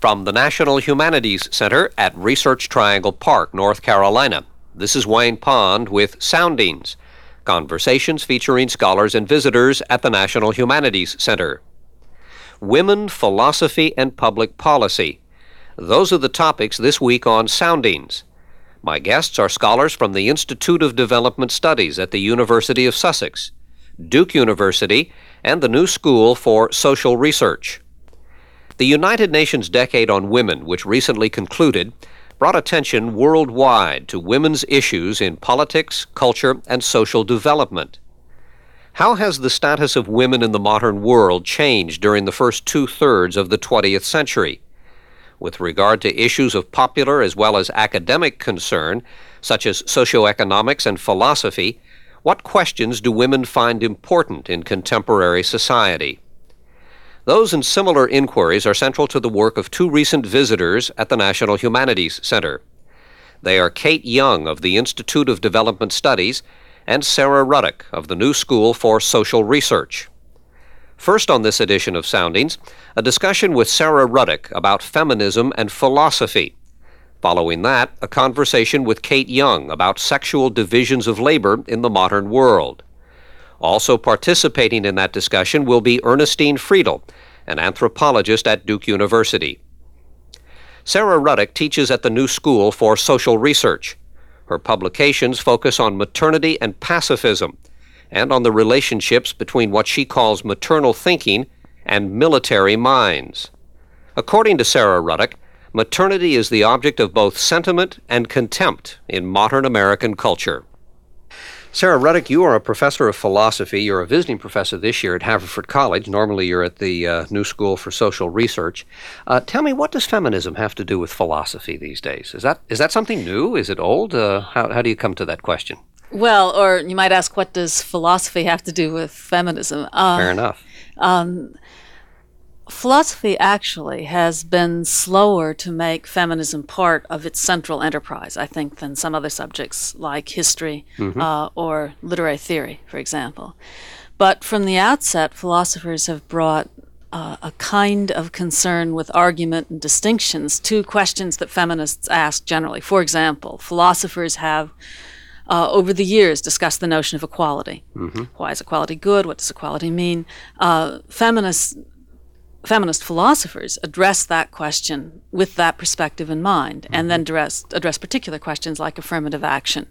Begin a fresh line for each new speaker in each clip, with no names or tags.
From the National Humanities Center at Research Triangle Park, North Carolina, this is Wayne Pond with Soundings, conversations featuring scholars and visitors at the National Humanities Center. Women, philosophy, and public policy. Those are the topics this week on Soundings. My guests are scholars from the Institute of Development Studies at the University of Sussex, Duke University, and the New School for Social Research. The United Nations Decade on Women, which recently concluded, brought attention worldwide to women's issues in politics, culture, and social development. How has the status of women in the modern world changed during the first two-thirds of the 20th century? With regard to issues of popular as well as academic concern, such as socioeconomics and philosophy, what questions do women find important in contemporary society? Those and similar inquiries are central to the work of two recent visitors at the National Humanities Center. They are Kate Young of the Institute of Development Studies and Sarah Ruddock of the New School for Social Research. First on this edition of Soundings, a discussion with Sarah Ruddock about feminism and philosophy. Following that, a conversation with Kate Young about sexual divisions of labor in the modern world. Also participating in that discussion will be Ernestine Friedel, an anthropologist at Duke University. Sarah Ruddock teaches at the New School for Social Research. Her publications focus on maternity and pacifism, and on the relationships between what she calls maternal thinking and military minds. According to Sarah Ruddock, maternity is the object of both sentiment and contempt in modern American culture. Sarah Ruddock, you are a professor of philosophy. You're a visiting professor this year at Haverford College. Normally you're at the New School for Social Research. Tell me, what does feminism have to do with philosophy these days? Is that something new? Is it old? How do you come to that question?
Well, or you might ask, what does philosophy have to do with feminism?
Fair enough.
Philosophy actually has been slower to make feminism part of its central enterprise, I think, than some other subjects like history or literary theory, for example. But from the outset, philosophers have brought a kind of concern with argument and distinctions to questions that feminists ask generally. For example, philosophers have over the years discussed the notion of equality. Why is equality good? What does equality mean? Feminist philosophers address that question with that perspective in mind, and then address particular questions like affirmative action.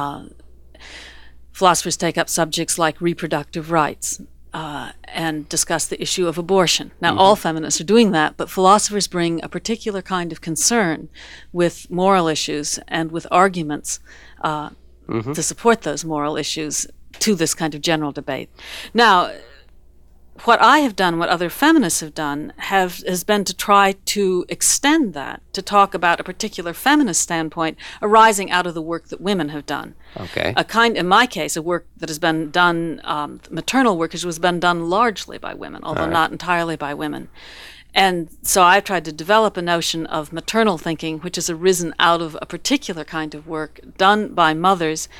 Philosophers take up subjects like reproductive rights and discuss the issue of abortion. Now, all feminists are doing that, but philosophers bring a particular kind of concern with moral issues and with arguments to support those moral issues to this kind of general debate. Now, what I have done, what other feminists have done, has been to try to extend that, to talk about a particular feminist standpoint arising out of the work that women have done.
Okay.
In my case, a work that has been done, maternal work has been done largely by women, although not entirely by women. And so I've tried to develop a notion of maternal thinking, which has arisen out of a particular kind of work done by mothers,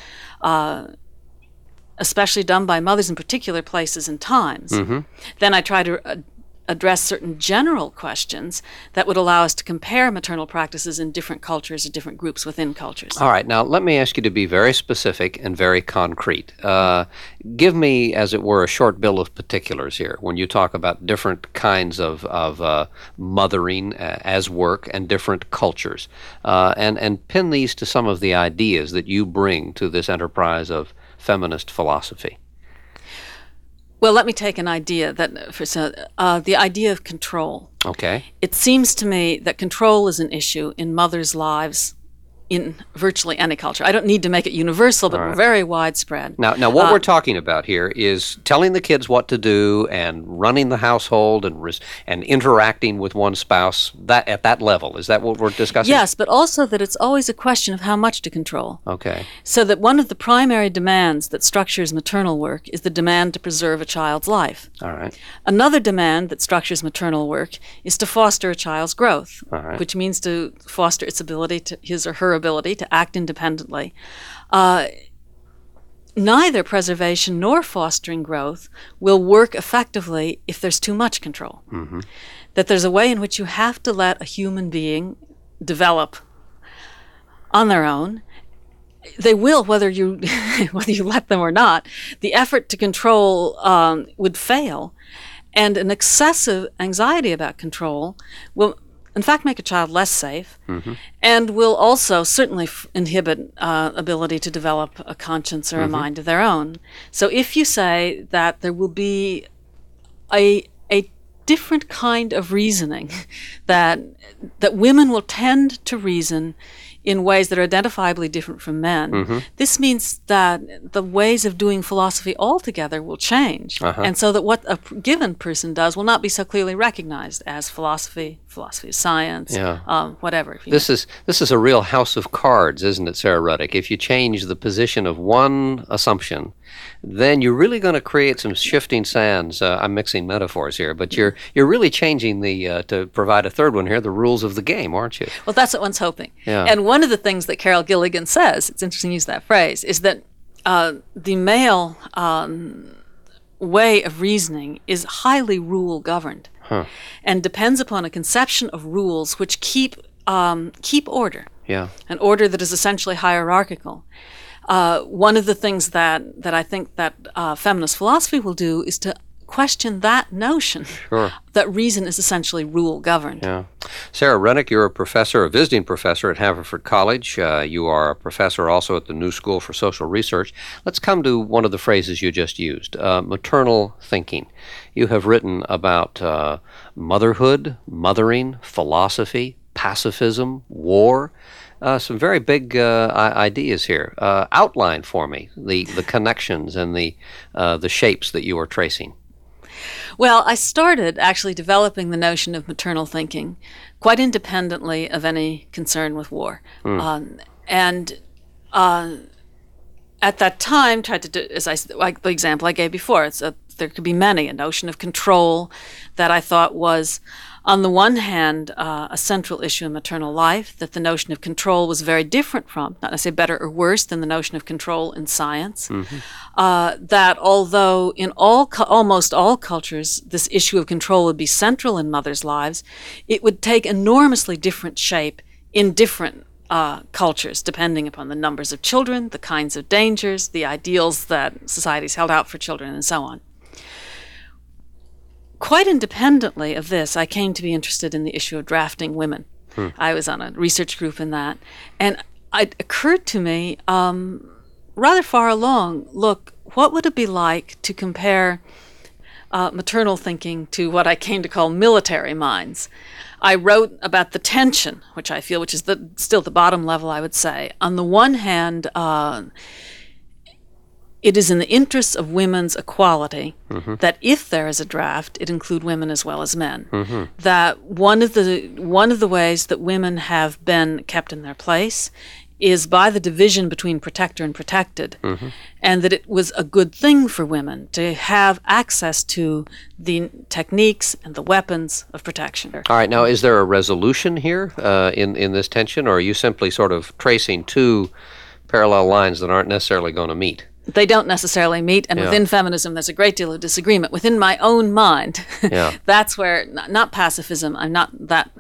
especially done by mothers in particular places and times. Then I try to address certain general questions that would allow us to compare maternal practices in different cultures or different groups within cultures.
All right. Now, let me ask you to be very specific and very concrete. Give me, as it were, a short bill of particulars here when you talk about different kinds of mothering as work and different cultures, and pin these to some of the ideas that you bring to this enterprise of feminist philosophy.
Well, let me take an idea the idea of control.
Okay.
It seems to me that control is an issue in mothers' lives in virtually any culture. I don't need to make it universal, but very widespread.
Now, what we're talking about here is telling the kids what to do and running the household and interacting with one spouse at that level. Is that what we're discussing?
Yes, but also that it's always a question of how much to control.
Okay.
So that one of the primary demands that structures maternal work is the demand to preserve a child's life.
All right.
Another demand that structures maternal work is to foster a child's growth, which means to foster its ability his or her ability to act independently. Neither preservation nor fostering growth will work effectively if there's too much control. that there's a way in which you have to let a human being develop on their own. They will, whether you whether you let them or not. The effort to control would fail, and an excessive anxiety about control will, in fact, make a child less safe, and will also certainly inhibit ability to develop a conscience or a mind of their own. So if you say that there will be a different kind of reasoning, that women will tend to reason in ways that are identifiably different from men, this means that the ways of doing philosophy altogether will change. And so that what a given person does will not be so clearly recognized as philosophy of science, whatever.
This is a real house of cards, isn't it, Sarah Ruddick? If you change the position of one assumption, then you're really going to create some shifting sands. I'm mixing metaphors here, but you're really changing to provide a third one here, the rules of the game, aren't you?
Well, that's what one's hoping.
Yeah.
And one of the things that Carol Gilligan says, it's interesting to use that phrase, is that the male way of reasoning is highly rule governed and depends upon a conception of rules which keep order, an order that is essentially hierarchical. One of the things that I think that feminist philosophy will do is to question that notion that reason is essentially rule governed.
Yeah. Sarah Rennick, you're a visiting professor at Haverford College. You are a professor also at the New School for Social Research. Let's come to one of the phrases you just used, maternal thinking. You have written about motherhood, mothering, philosophy, pacifism, war. Some very big ideas here. Outline for me the connections and the shapes that you are tracing.
Well, I started actually developing the notion of maternal thinking quite independently of any concern with war. And at that time, tried to do, like the example I gave before, there could be many. A notion of control that I thought was, on the one hand, a central issue in maternal life, that the notion of control was very different from, not to say better or worse, than the notion of control in science. That although in almost all cultures this issue of control would be central in mothers' lives, it would take enormously different shape in different cultures, depending upon the numbers of children, the kinds of dangers, the ideals that societies held out for children, and so on. Quite independently of this, I came to be interested in the issue of drafting women. I was on a research group in that. And it occurred to me rather far along, look, what would it be like to compare maternal thinking to what I came to call military minds? I wrote about the tension, which I feel, which is still the bottom level, I would say. On the one hand, it is in the interests of women's equality that if there is a draft, it include women as well as men. That one of the ways that women have been kept in their place is by the division between protector and protected, and that it was a good thing for women to have access to the techniques and the weapons of protection.
All right, now is there a resolution here in this tension, or are you simply sort of tracing two parallel lines that aren't necessarily going to meet?
They don't necessarily meet, and within feminism there's a great deal of disagreement. Within my own mind, that's where, not pacifism, I'm not that,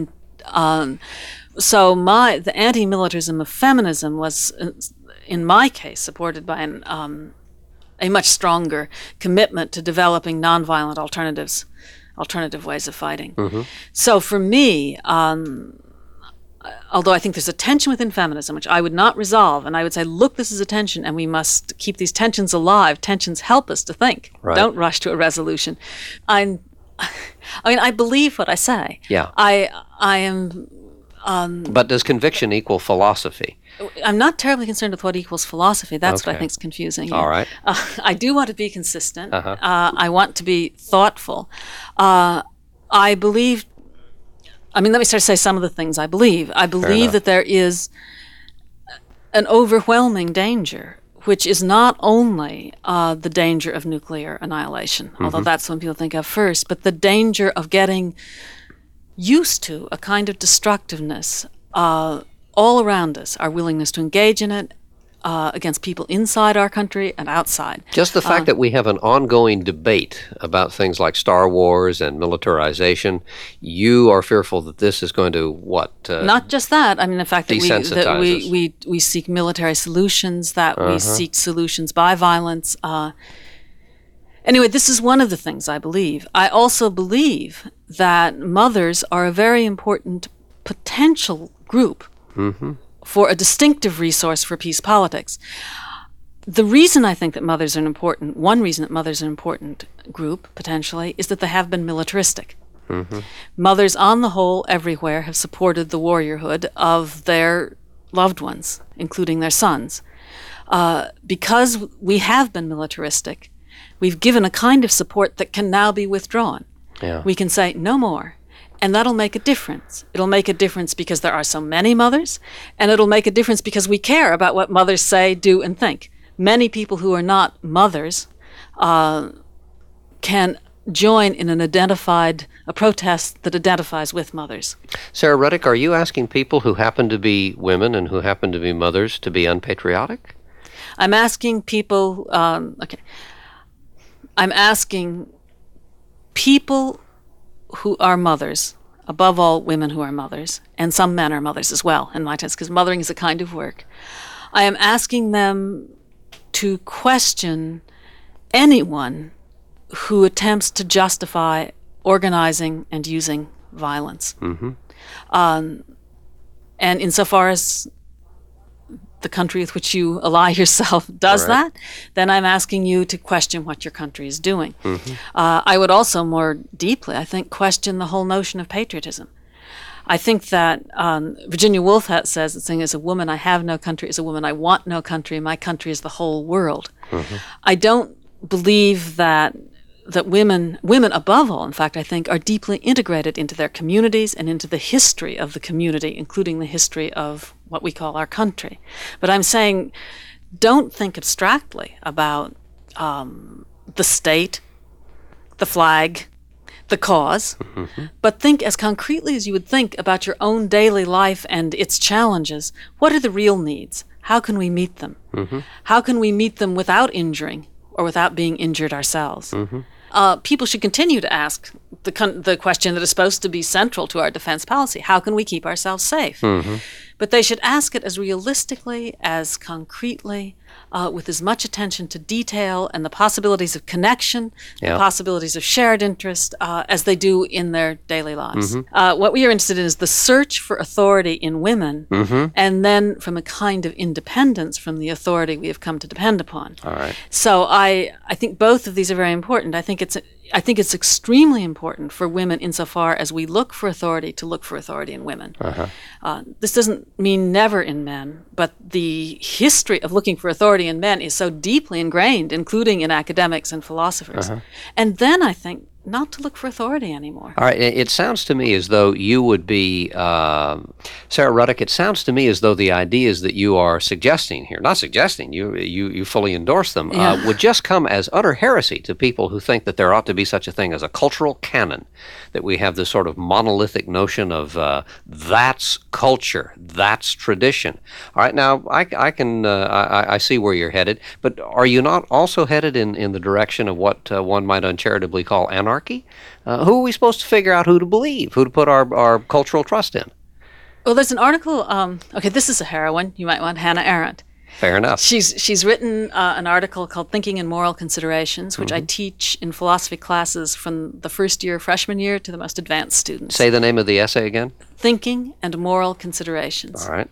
so the anti-militarism of feminism was, in my case, supported by a much stronger commitment to developing nonviolent alternative ways of fighting. So for me, although I think there's a tension within feminism, which I would not resolve, and I would say, look, this is a tension, and we must keep these tensions alive. Tensions help us to think.
Right.
Don't rush to a resolution. I believe what I say.
Yeah.
I am...
but does conviction equal philosophy?
I'm not terribly concerned with what equals philosophy. That's what I think is confusing here.
All right.
I do want to be consistent. I want to be thoughtful. I believe... let me start to say some of the things I believe. I believe that there is an overwhelming danger, which is not only the danger of nuclear annihilation, although that's what people think of first, but the danger of getting used to a kind of destructiveness all around us, our willingness to engage in it, against people inside our country and outside.
Just the fact that we have an ongoing debate about things like Star Wars and militarization, you are fearful that this is going to
not just that. I mean, the fact that
desensitize us.
we seek military solutions, that we seek solutions by violence. Anyway, this is one of the things I believe. I also believe that mothers are a very important potential group for a distinctive resource for peace politics. The reason I think that mothers are one reason that mothers are an important group, potentially, is that they have been militaristic. Mothers, on the whole, everywhere, have supported the warriorhood of their loved ones, including their sons. Because we have been militaristic, we've given a kind of support that can now be withdrawn.
Yeah.
We can say, no more. And that'll make a difference. It'll make a difference because there are so many mothers, and it'll make a difference because we care about what mothers say, do, and think. Many people who are not mothers can join in a protest that identifies with mothers.
Sarah Ruddick, are you asking people who happen to be women and who happen to be mothers to be unpatriotic?
I'm asking people, I'm asking people who are mothers, above all women who are mothers, and some men are mothers as well, in my test, because mothering is a kind of work. I am asking them to question anyone who attempts to justify organizing and using violence. And insofar as the country with which you ally yourself does that, then I'm asking you to question what your country is doing. I would also more deeply, I think, question the whole notion of patriotism. I think that Virginia Woolf says, saying, as a woman I have no country, as a woman I want no country, my country is the whole world. I don't believe that women above all, in fact, I think, are deeply integrated into their communities and into the history of the community, including the history of what we call our country. But I'm saying, don't think abstractly about the state, the flag, the cause, but think as concretely as you would think about your own daily life and its challenges. What are the real needs? How can we meet them? How can we meet them without injuring or without being injured ourselves? People should continue to ask the question that is supposed to be central to our defense policy. How can we keep ourselves safe? But they should ask it as realistically, as concretely, with as much attention to detail and the possibilities of connection, the possibilities of shared interest, as they do in their daily lives. What we are interested in is the search for authority in women, and then from a kind of independence from the authority we have come to depend upon.
All right.
So I think both of these are very important. I think it's extremely important for women insofar as we look for authority to look for authority in women. This doesn't mean never in men, but the history of looking for authority in men is so deeply ingrained, including in academics and philosophers. And then I think not to look for authority anymore.
All right. It sounds to me as though you would be, Sarah Ruddick, it sounds to me as though the ideas that you are suggesting here, not suggesting, you fully endorse them, would just come as utter heresy to people who think that there ought to be such a thing as a cultural canon, that we have this sort of monolithic notion of that's culture, that's tradition. All right. Now, I see where you're headed, but are you not also headed in the direction of what one might uncharitably call anarchy? Who are we supposed to figure out who to believe, who to put our cultural trust in?
Well, there's an article, this is a heroine. You might want Hannah Arendt.
Fair enough.
She's written an article called Thinking and Moral Considerations, which I teach in philosophy classes from the first year, freshman year, to the most advanced students.
Say the name of the essay again.
Thinking and Moral Considerations.
All right.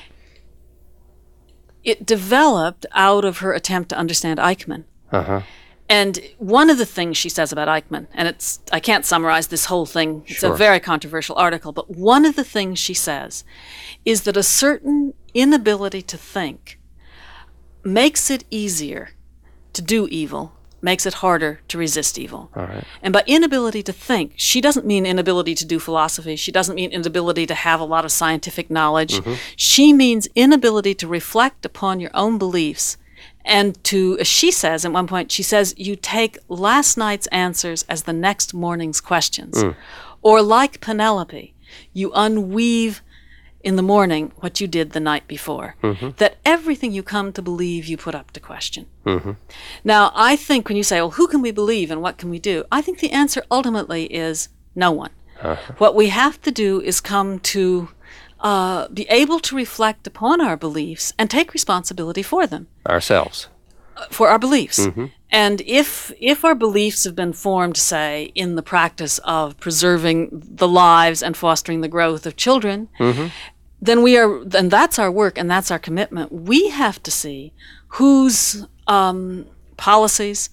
It developed out of her attempt to understand Eichmann. And one of the things she says about Eichmann, and I can't summarize this whole thing, it's a very controversial article, but one of the things she says is that a certain inability to think makes it easier to do evil, makes it harder to resist evil.
All right.
And by inability to think, she doesn't mean inability to do philosophy, she doesn't mean inability to have a lot of scientific knowledge, she means inability to reflect upon your own beliefs. And to, as she says at one point, she says, you take last night's answers as the next morning's questions. Or like Penelope, you unweave in the morning what you did the night before. That everything you come to believe you put up to question. Now, I think when you say, well, who can we believe and what can we do? I think the answer ultimately is no one. What we have to do is come to be able to reflect upon our beliefs and take responsibility for them.
Ourselves.
For our beliefs. And if our beliefs have been formed, say, in the practice of preserving the lives and fostering the growth of children, then that's our work and that's our commitment. We have to see whose policies,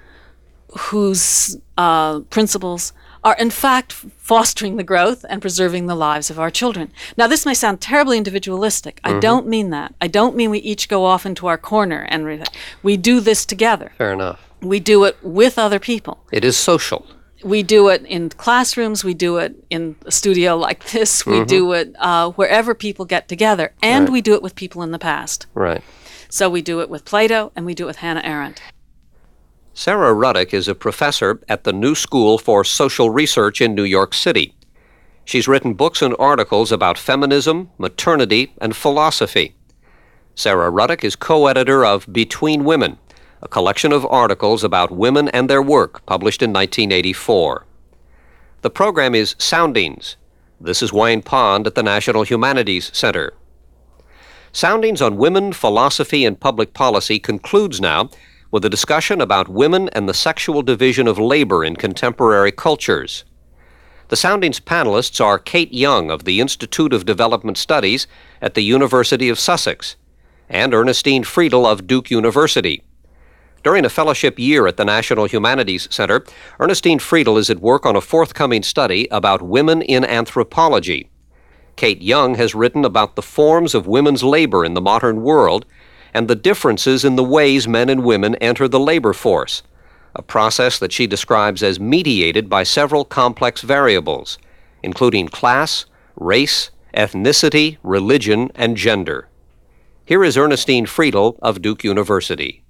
whose principles are in fact fostering the growth and preserving the lives of our children. Now, this may sound terribly individualistic. I don't mean that. I don't mean we each go off into our corner and we do this together.
Fair enough.
We do it with other people.
It is social.
We do it in classrooms. We do it in a studio like this. We do it wherever people get together. And we do it with people in the past.
Right.
So we do it with Plato and we do it with Hannah Arendt.
Sarah Ruddock is a professor at the New School for Social Research in New York City. She's written books and articles about feminism, maternity, and philosophy. Sarah Ruddock is co-editor of Between Women, a collection of articles about women and their work published in 1984. The program is Soundings. This is Wayne Pond at the National Humanities Center. Soundings on Women, Philosophy, and Public Policy concludes now with a discussion about women and the sexual division of labor in contemporary cultures. The Soundings panelists are Kate Young of the Institute of Development Studies at the University of Sussex and Ernestine Friedel of Duke University. During a fellowship year at the National Humanities Center, Ernestine Friedel is at work on a forthcoming study about women in anthropology. Kate Young has written about the forms of women's labor in the modern world and the differences in the ways men and women enter the labor force, a process that she describes as mediated by several complex variables, including class, race, ethnicity, religion, and gender. Here is Ernestine Friedel of Duke University.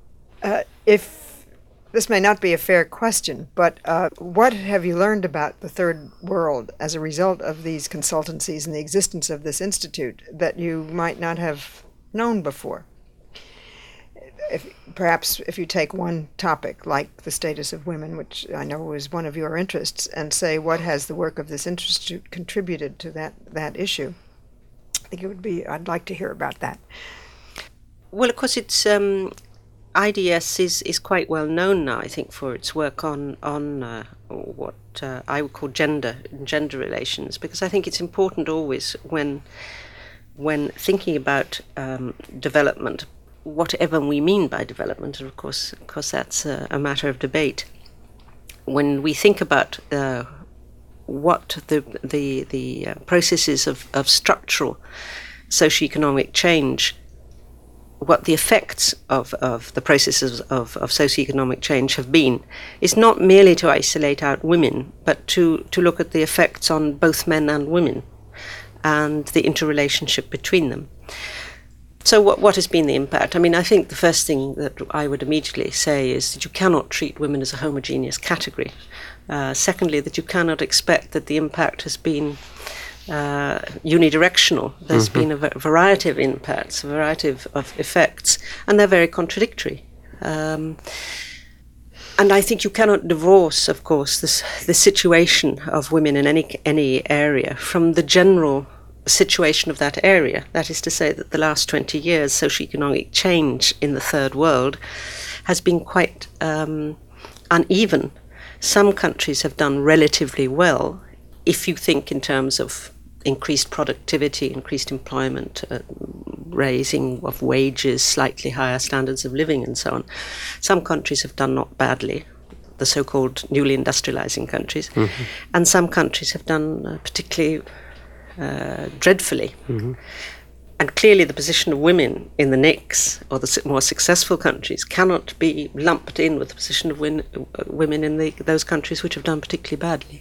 If this may not be a fair question, but what have you learned about the third world as a result of these consultancies and the existence of this institute that you might not have known before? Perhaps if you take one topic like the status of women, which I know is one of your interests, and say what has the work of this institute contributed to that issue, I think I'd like to hear about that.
Well, of course, it's IDS is quite well known now, I think, for its work on what I would call gender relations, because I think it's important always when thinking about development, whatever we mean by development, and of course that's a matter of debate. When we think about what the processes of structural socioeconomic change, what the effects of the processes of socioeconomic change have been, is not merely to isolate out women, but to look at the effects on both men and women and the interrelationship between them. So what has been the impact? I mean, I think the first thing that I would immediately say is that you cannot treat women as a homogeneous category. Secondly, that you cannot expect that the impact has been unidirectional. There's been a variety of impacts, a variety of effects, and they're very contradictory. And I think you cannot divorce, of course, the situation of women in any area from the general situation of that area. That is to say that the last 20 years, socioeconomic change in the third world has been quite uneven. Some countries have done relatively well, if you think in terms of increased productivity, increased employment, raising of wages, slightly higher standards of living, and so on. Some countries have done not badly, the so-called newly industrializing countries, and some countries have done particularly dreadfully. And clearly the position of women in the NICs, or the more successful countries, cannot be lumped in with the position of women in those countries which have done particularly badly.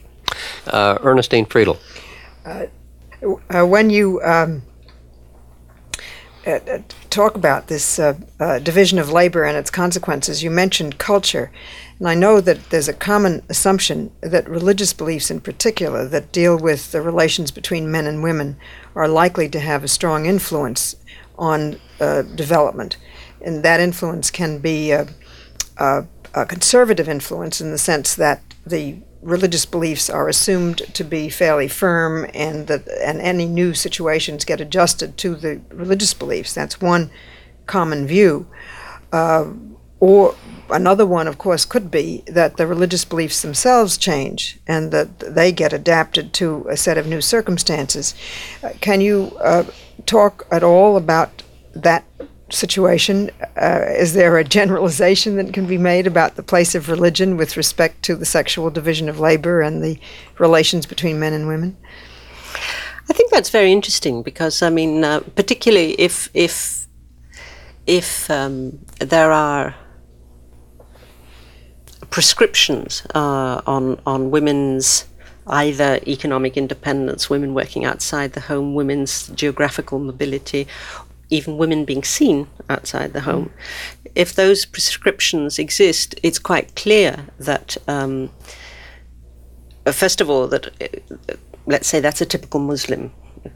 Ernestine Friedel.
When you talk about this division of labor and its consequences. You mentioned culture, and I know that there's a common assumption that religious beliefs in particular that deal with the relations between men and women are likely to have a strong influence on development. And that influence can be a conservative influence in the sense that the religious beliefs are assumed to be fairly firm, and any new situations get adjusted to the religious beliefs. That's one common view. Or another one, of course, could be that the religious beliefs themselves change and that they get adapted to a set of new circumstances. Can you talk at all about that situation? Is there a generalization that can be made about the place of religion with respect to the sexual division of labor and the relations between men and women?
I think that's very interesting because, I mean, particularly if there are prescriptions on women's either economic independence, women working outside the home, women's geographical mobility, even women being seen outside the home. If those prescriptions exist, it's quite clear that, first of all, that let's say that's a typical Muslim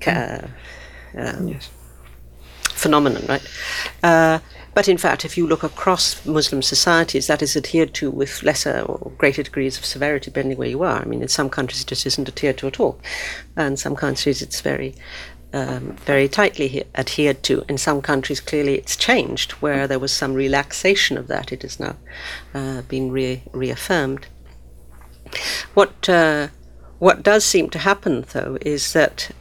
Yes.
phenomenon, right? But in fact, if you look across Muslim societies, that is adhered to with lesser or greater degrees of severity, depending where you are. I mean, in some countries it just isn't adhered to at all. And in some countries it's very tightly adhered to. In some countries, clearly it's changed, where there was some relaxation of that. It has now been reaffirmed. What does seem to happen, though, is that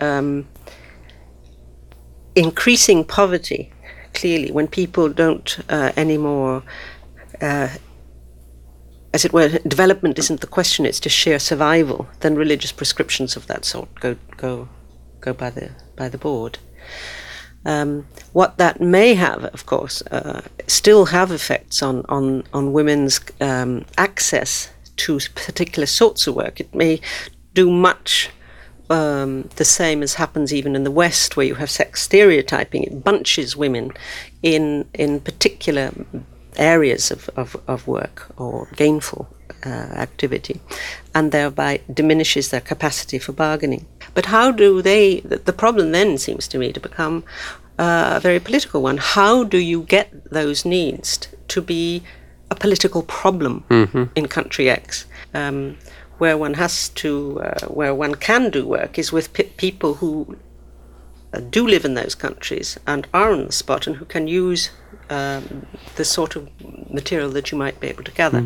increasing poverty, clearly, when people don't anymore, as it were, development isn't the question, it's just sheer survival, then religious prescriptions of that sort go by the board. What that may have, of course, still have effects on women's access to particular sorts of work. It may do much the same as happens even in the West, where you have sex stereotyping. It bunches women in particular areas of work or gainful activity, and thereby diminishes their capacity for bargaining. But how do they, the problem then seems to me to become a very political one. How do you get those needs to be a political problem in country X? Where one has to, where one can do work is with people who do live in those countries and are on the spot and who can use the sort of material that you might be able to gather.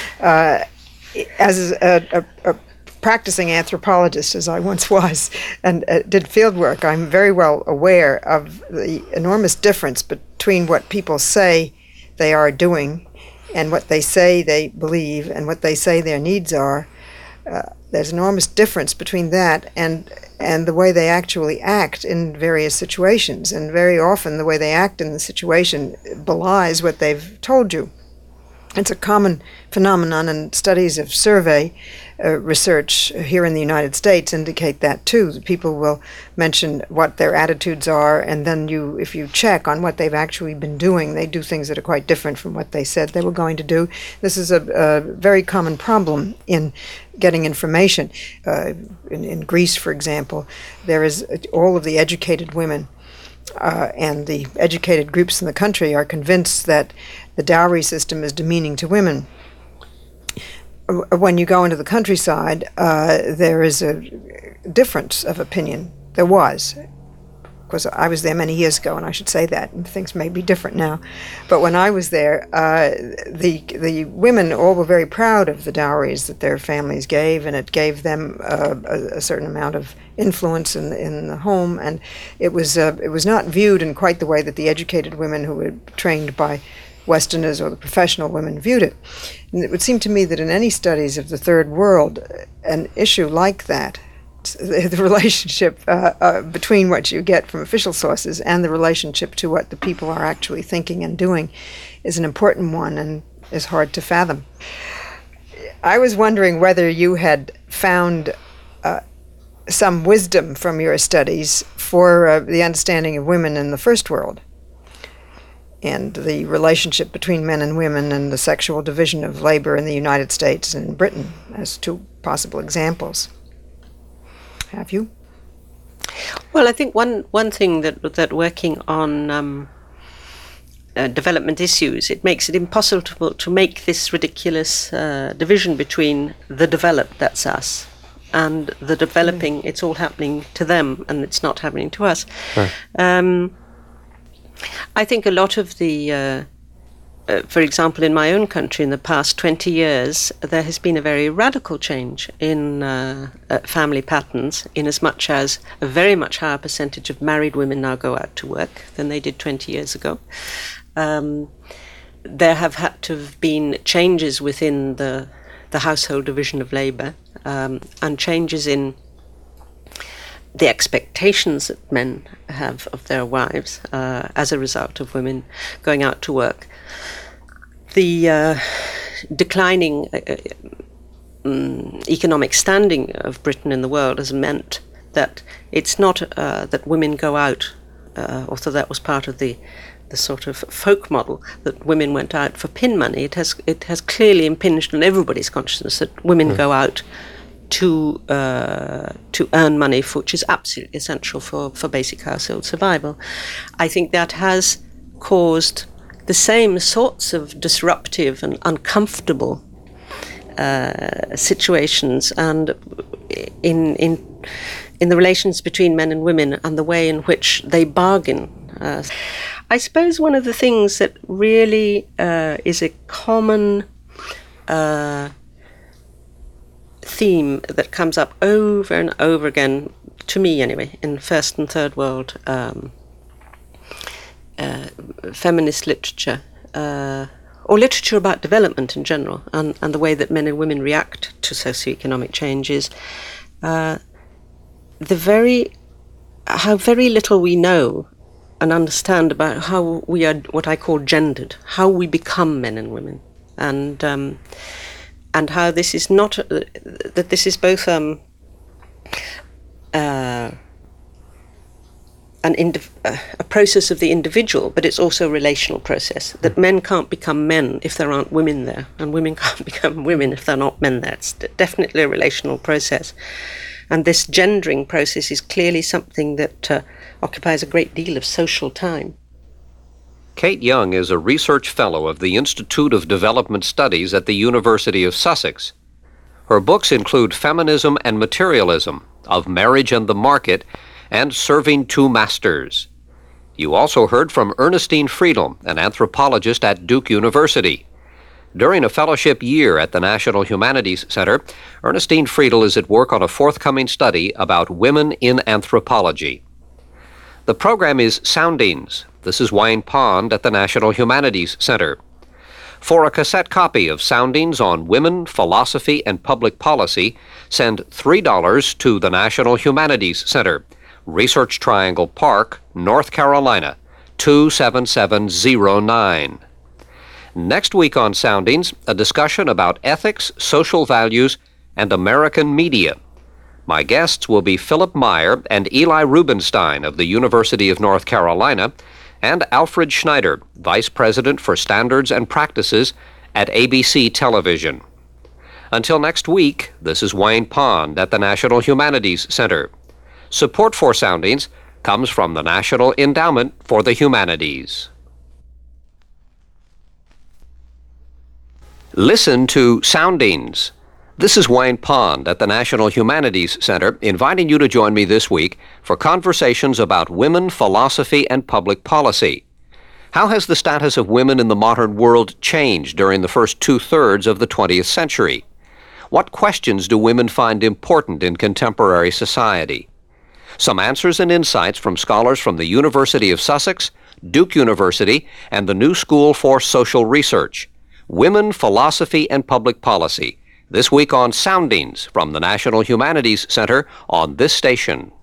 As a practicing anthropologist, as I once was, and did field work, I'm very well aware of the enormous difference between what people say they are doing and what they say they believe and what they say their needs are. There's enormous difference between that and the way they actually act in various situations. And very often the way they act in the situation belies what they've told you. It's a common phenomenon, and studies of survey research here in the United States indicate that too. People will mention what their attitudes are, and then if you check on what they've actually been doing, they do things that are quite different from what they said they were going to do. This is a very common problem in getting information. In Greece, for example, there is all of the educated women and the educated groups in the country are convinced that the dowry system is demeaning to women. When you go into the countryside, there is a difference of opinion. There was. Of course, I was there many years ago, and I should say that, and things may be different now. But when I was there, the women all were very proud of the dowries that their families gave, and it gave them a certain amount of influence in the home, and it was not viewed in quite the way that the educated women who were trained by Westerners or the professional women viewed it. And it would seem to me that in any studies of the Third World, an issue like that, the relationship between what you get from official sources and the relationship to what the people are actually thinking and doing, is an important one and is hard to fathom. I was wondering whether you had found some wisdom from your studies for the understanding of women in the First World. and the relationship between men and women and the sexual division of labor in the United States and Britain as two possible examples. Have you?
Well, I think one thing that working on development issues, it makes it impossible to make this ridiculous division between the developed, that's us, and the developing, it's all happening to them and it's not happening to us. Right. I think a lot of the, for example, in my own country in the past 20 years, there has been a very radical change in family patterns, in as much as a very much higher percentage of married women now go out to work than they did 20 years ago. There have had to have been changes within the household division of labour, and changes in the expectations that men have of their wives as a result of women going out to work. The declining economic standing of Britain in the world has meant that it's not that women go out, although that was part of the sort of folk model that women went out for pin money. It has clearly impinged on everybody's consciousness that women go out to earn money, which is absolutely essential for basic household survival. I think that has caused the same sorts of disruptive and uncomfortable situations, and in the relations between men and women and the way in which they bargain. I suppose one of the things that really is a common theme that comes up over and over again, to me anyway, in first and third world feminist literature, or literature about development in general, and the way that men and women react to socioeconomic changes, how very little we know and understand about how we are what I call gendered, how we become men and women, and how this is not that this is both a process of the individual, but it's also a relational process. That men can't become men if there aren't women there, and women can't become women if there are not men there. It's definitely a relational process. And this gendering process is clearly something that occupies a great deal of social time.
Kate Young is a research fellow of the Institute of Development Studies at the University of Sussex. Her books include Feminism and Materialism, Of Marriage and the Market, and Serving Two Masters. You also heard from Ernestine Friedel, an anthropologist at Duke University. During a fellowship year at the National Humanities Center, Ernestine Friedel is at work on a forthcoming study about women in anthropology. The program is Soundings. This is Wayne Pond at the National Humanities Center. For a cassette copy of Soundings on Women, Philosophy, and Public Policy, send $3 to the National Humanities Center, Research Triangle Park, North Carolina, 27709. Next week on Soundings, a discussion about ethics, social values, and American media. My guests will be Philip Meyer and Eli Rubenstein of the University of North Carolina, and Alfred Schneider, Vice President for Standards and Practices at ABC Television. Until next week, this is Wayne Pond at the National Humanities Center. Support for Soundings comes from the National Endowment for the Humanities. Listen to Soundings. This is Wayne Pond at the National Humanities Center, inviting you to join me this week for conversations about women, philosophy, and public policy. How has the status of women in the modern world changed during the first two-thirds of the 20th century? What questions do women find important in contemporary society? Some answers and insights from scholars from the University of Sussex, Duke University, and the New School for Social Research. Women, Philosophy, and Public Policy. This week on Soundings from the National Humanities Center on this station.